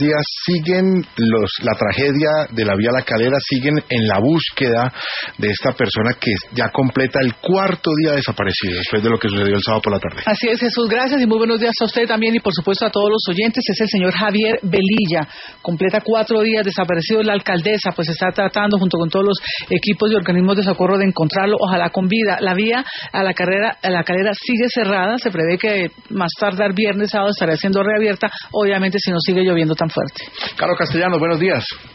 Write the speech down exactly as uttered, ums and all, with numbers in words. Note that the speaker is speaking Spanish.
días siguen los la tragedia de la vía La Calera, siguen en la búsqueda de esta persona que ya completa el cuarto día desaparecido después de lo que sucedió el sábado por la tarde. Así es, Jesús, gracias y muy buenos días a usted también y por supuesto a todos los oyentes. Es el señor Javier Velilla, completa cuatro días desaparecido. La alcaldesa pues está tratando junto con todos los equipos y organismos de socorro de encontrarlo, ojalá con vida. La vía a la carrera, a la Calera sigue cerrada, se prevé que más tardar viernes, sábado estará siendo reabierta, obviamente si no sigue lloviendo tan fuerte. Carlos Castellanos, buenos días.